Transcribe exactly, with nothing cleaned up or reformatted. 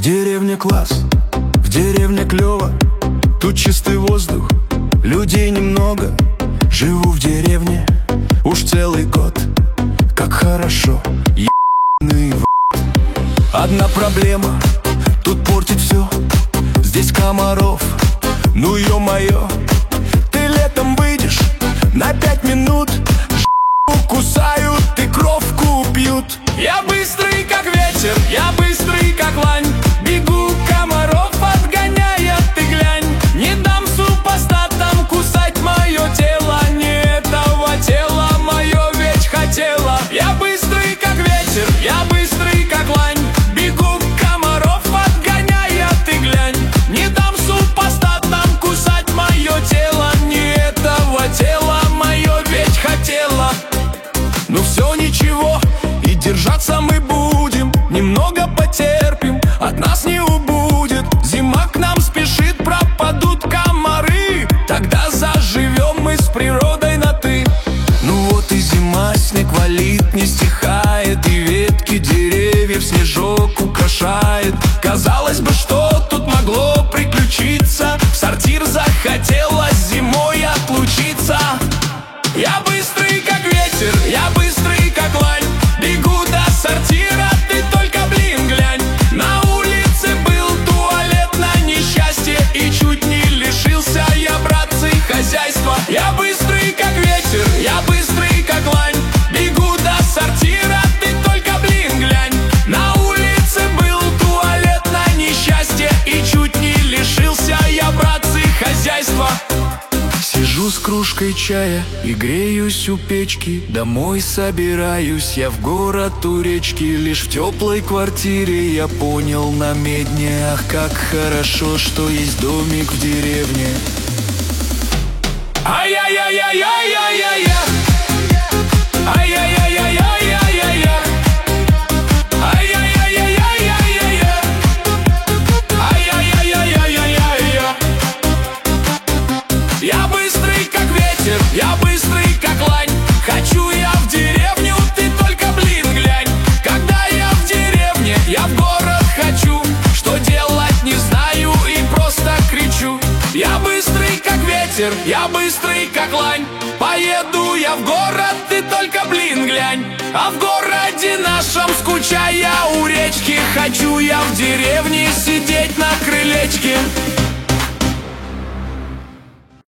деревне класс, в деревне клёво. Тут чистый воздух, людей немного. Живу в деревне уж целый год. Как хорошо, ебаный в... Одна проблема, тут портит все. Здесь комаров, ну ё-моё. Ты летом выйдешь на пять минут, ж**ку кусают и кровку пьют. Я быстрый, как ветер, я быстрый, как лань. Бегу, комаров отгоняя, ты глянь. Не дам супостатам кусать мое тело. Не этого тела мое ведь хотела. Я быстрый, как ветер, я быстрый, как лань. Бегу, комаров отгоняя, ты глянь. Не дам супостатам кусать мое тело. Не этого тела мое ведь хотела. Ну все, ничего, и держаться мы будем. Немного потерпим, от нас не убудет. Зима к нам спешит, пропадут комары. Тогда заживем мы с природой на «ты». Ну вот и зима, снег валит, не стихает. И ветки деревьев снежок украшает. Казалось бы, что тут могло приключиться. В сортир захотелось зимой отлучиться. Я быстрый, как ветер, я быстрый, как лань. Бегу до сортира, ты только, блин, глянь. На улице был туалет на несчастье, и чуть не лишился я, братцы, хозяйства. Я быстрый, как ветер, я быстрый, как лань. Бегу до сортира, ты только, блин, глянь. На улице был туалет на несчастье, и чуть не лишился я, братцы, хозяйства. Сижу с кружкой чая и греюсь у печки. Домой собираюсь я в город у речки. Лишь в теплой квартире я понял на медне. Ах, как хорошо, что есть домик в деревне. Ай-яй-яй-яй-яй-яй-яй-яй. Ай-яй-яй-яй-яй-яй-яй. Я быстрый, как ветер, я быстрый, как лань. Хочу я в деревню, ты только, блин, глянь. Когда я в деревне, я в город хочу. Что делать не знаю и просто кричу. Я быстрый, как ветер, я быстрый, как лань. Поеду я в город, ты только, блин, глянь. А в городе нашем, скучая у речки, хочу я в деревне сидеть на крылечке.